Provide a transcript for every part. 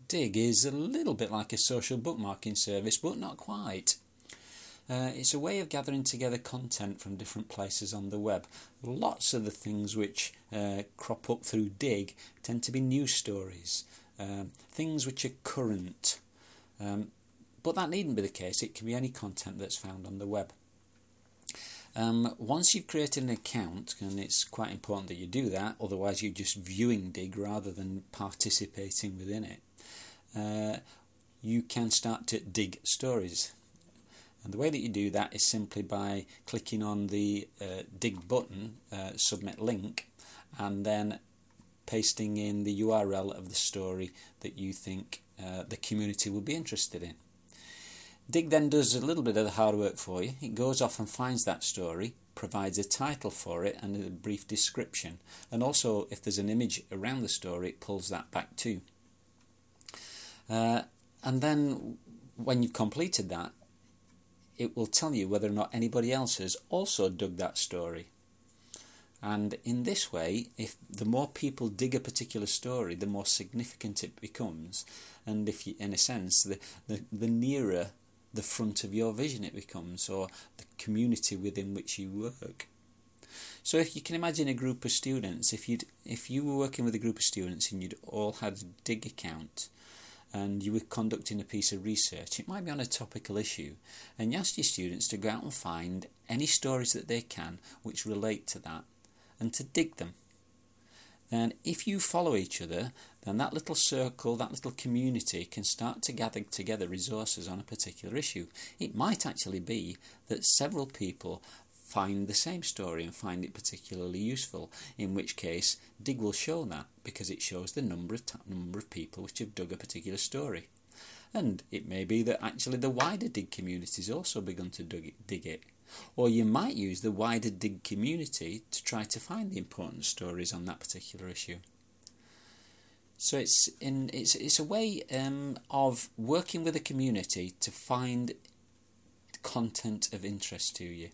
Digg is a little bit like a social bookmarking service, but not quite. It's a way of gathering together content from different places on the web. Lots of the things which crop up through Digg tend to be news stories, things which are current. But that needn't be the case. It can be any content that's found on the web. Once you've created an account, and it's quite important that you do that, otherwise you're just viewing Digg rather than participating within it, you can start to dig stories. And the way that you do that is simply by clicking on the Digg button, submit link, and then pasting in the URL of the story that you think the community will be interested in. Digg then does a little bit of the hard work for you. It goes off and finds that story, provides a title for it and a brief description, and also if there's an image around the story, it pulls that back too. And then when you've completed that, it will tell you whether or not anybody else has also dug that story. And in this way, if the more people dig a particular story, the more significant it becomes, and if you, in a sense, the nearer the front of your vision it becomes, or the community within which you work. So if you can imagine a group of students, if you were working with a group of students and you'd all had a Digg account, and you were conducting a piece of research, it might be on a topical issue, and you ask your students to go out and find any stories that they can which relate to that, and to dig them. Then if you follow each other, then that little circle, that little community can start to gather together resources on a particular issue. It might actually be that several people find the same story and find it particularly useful, in which case Digg will show that, because it shows the number of people which have dug a particular story. And it may be that actually the wider Digg community has also begun to dig it. Or you might use the wider Digg community to try to find the important stories on that particular issue. So it's a way of working with a community to find content of interest to you.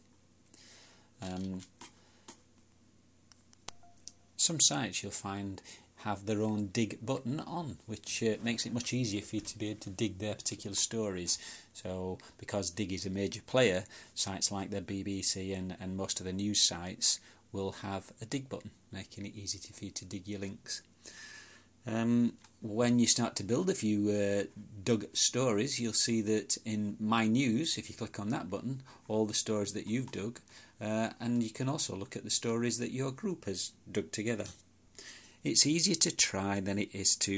Some sites you'll find have their own dig button on, which makes it much easier for you to be able to dig their particular stories. So because Digg is a major player, sites like the BBC and most of the news sites will have a dig button, making it easy for you to dig your links. When you start to build a few dug stories, you'll see that in My News, if you click on that button, all the stories that you've dug, and you can also look at the stories that your group has dug together. It's easier to try than it is to